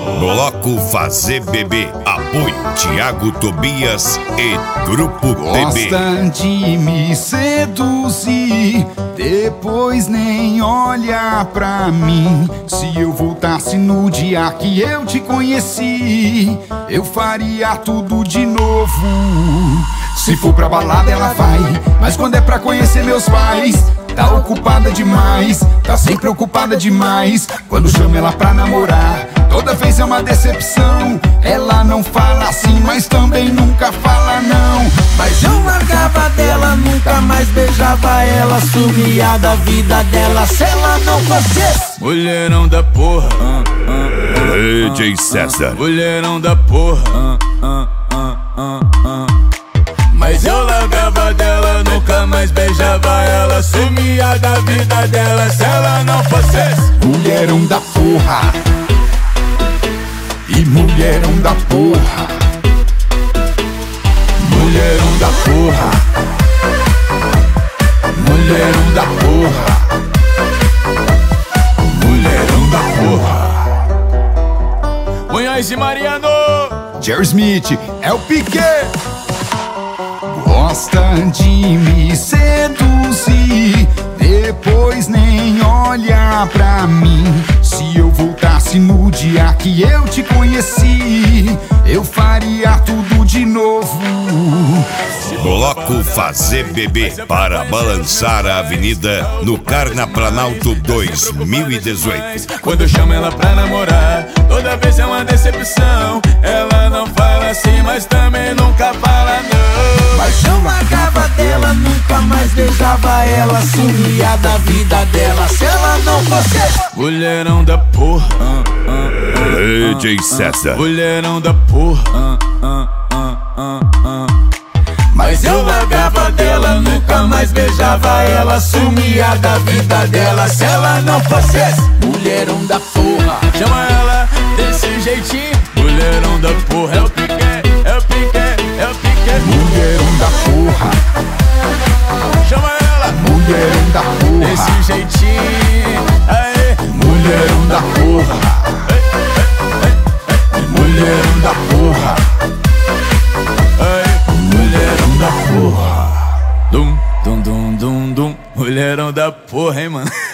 Bloco Fazer Bebê. Apoio Thiago Tobias e Grupo TB. Gosta de me seduzir, depois nem olha pra mim. Se eu voltasse no dia que eu te conheci, eu faria tudo de novo. Se for pra balada ela vai, mas quando é pra conhecer meus pais, tá ocupada demais, tá sempre ocupada demais. Quando chamo ela pra namorar, toda vez é uma decepção. Ela não fala assim, mas também nunca fala não. Mas eu largava dela, nunca mais beijava ela, sumia da vida dela se ela não fosse mulherão da porra. DJ César. Mulherão da porra. Mas eu largava dela, nunca mais beijava ela, sumia da vida dela se ela não fosse mulherão da porra. E mulherão da porra. Mulherão da porra. Mulherão da porra. Mulherão da porra. Munhoz e Mariano, Jerry Smith, é o Piquet. Gosta de me seduzir, depois nem olha pra mim. Se eu voltasse no dia que eu te conheci, eu faria tudo de novo. Bloco Fazer Bebê, para balançar a avenida no Carnaplanalto 2018. Quando eu chamo ela pra namorar, toda vez é uma decepção. Ela não fala assim, mas também nunca fala não. Mas eu largava dela, nunca mais beijava ela, sumia da vida dela se ela não fosse mulherão da porra. DJ César. Mulherão da porra. Mas eu largava dela, nunca mais beijava ela, sumia da vida dela se ela não fosse mulherão da porra. Chama ela desse jeitinho, mulherão da porra é o